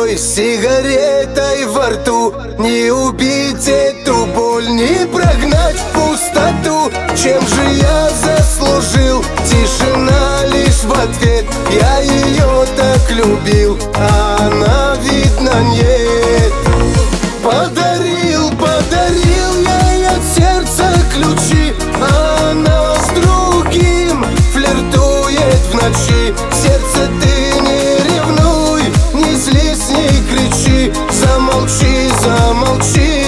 одной сигаретой во рту. Не убить эту боль, не прогнать пустоту. Чем же я заслужил? Тишина лишь в ответ. Я ее так любил, а она, видно, нет. Подарил ей от сердца ключи, а она с другим флиртует в ночи. Сердце, ты не ревнуй, не злись, не кричи, замолчи, замолчи.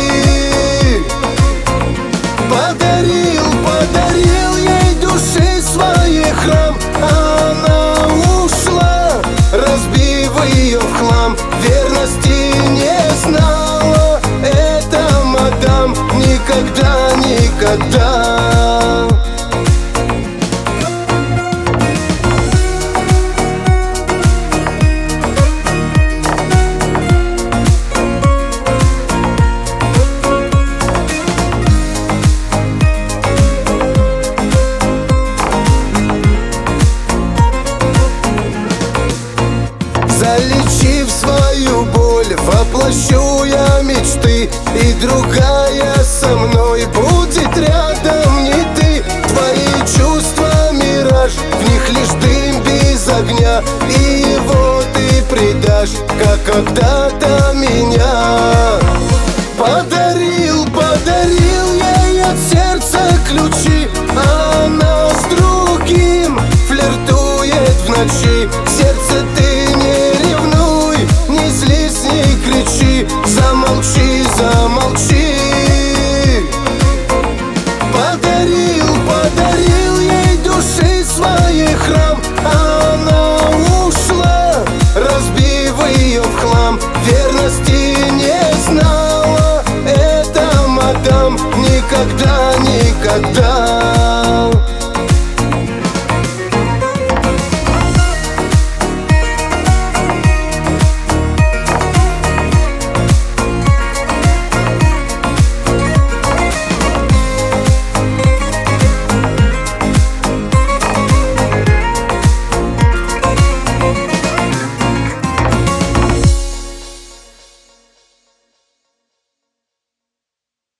Подарил ей души своей храм, а она ушла, разбив ее в хлам. Верности не знала эта мадам никогда, никогда. Залечив свою боль, воплощу я мечты, и другая со мной будет рядом не ты. Твои чувства мираж, в них лишь дым без огня, и его ты предашь, как когда-то меня. Подарил ей от сердца ключи, а она с другим флиртует в ночи. Сердце, ты не ревнуй, не злись, не кричи, замолчи, замолчи. Подарил ей души своей храм, а она ушла, разбив ее в хлам. Верности не знала эта мадам никогда, никогда.